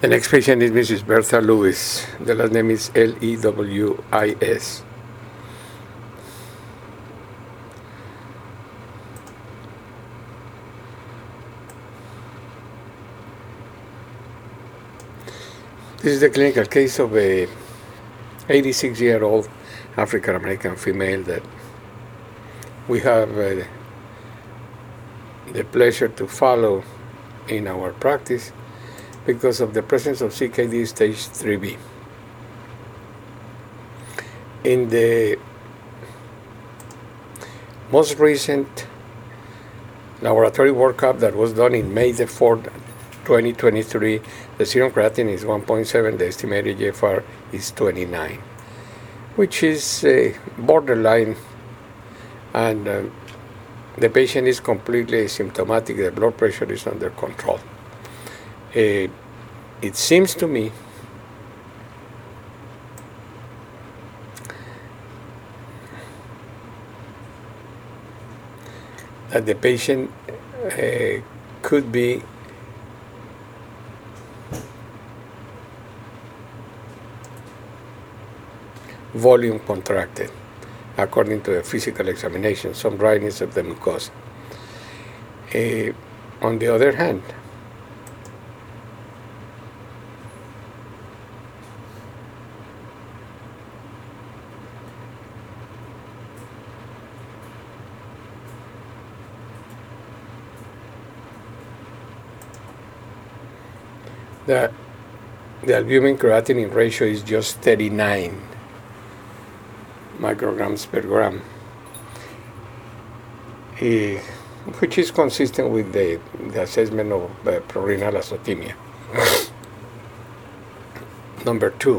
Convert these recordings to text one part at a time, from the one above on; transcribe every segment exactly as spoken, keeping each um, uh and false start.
The next patient is Missus Bertha Lewis. The last name is L E W I S. This is the clinical case of a eighty-six-year-old African-American female that we have uh, the pleasure to follow in our practice because of the presence of C K D stage three B. In the most recent laboratory workup that was done in May the fourth, twenty twenty-three, the serum creatinine is one point seven, the estimated G F R is twenty-nine, which is uh, borderline, and uh, the patient is completely asymptomatic, the blood pressure is under control. Uh, it seems to me that the patient uh, could be volume contracted according to a physical examination, some dryness of the mucosa. Uh, on the other hand, the, the albumin creatinine ratio is just thirty-nine micrograms per gram, uh, which is consistent with the, the assessment of uh, prorenal azotemia. Number two,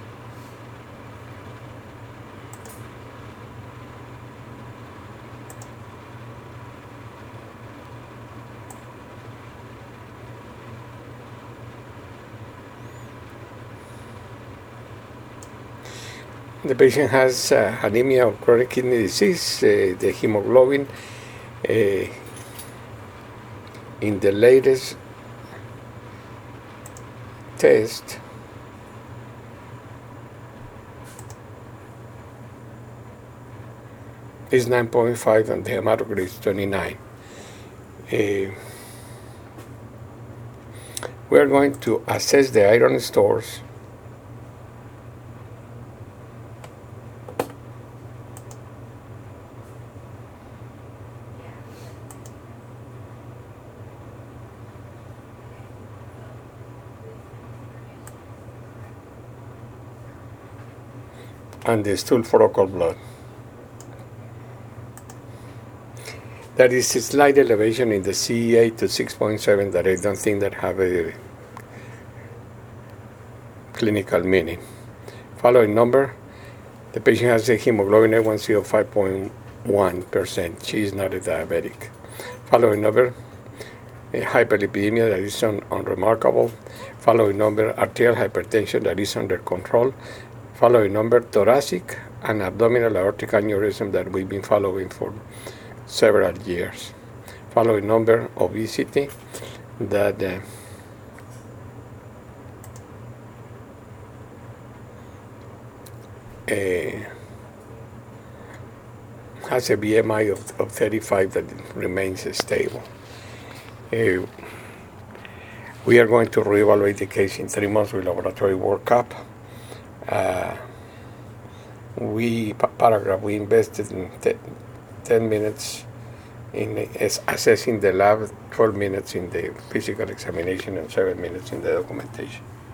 the patient has uh, anemia of chronic kidney disease. Uh, the hemoglobin uh, in the latest test is nine point five and the hematocrit is twenty-nine. Uh, we are going to assess the iron stores and the stool focal blood. There is a slight elevation in the C E A to six point seven that I don't think that have a clinical meaning. Following number, the patient has a hemoglobin A one C of five point one percent. She is not a diabetic. Following number, a hyperlipidemia that is un- unremarkable. Following number, arterial hypertension that is under control. Following number, thoracic and abdominal aortic aneurysm that we've been following for several years. Following number, obesity that uh, uh, has a B M I of, of thirty-five that remains stable. Uh, we are going to reevaluate the case in three months with laboratory workup. Uh, we, paragraph, we invested in te- ten minutes in as assessing the lab, twelve minutes in the physical examination, and seven minutes in the documentation.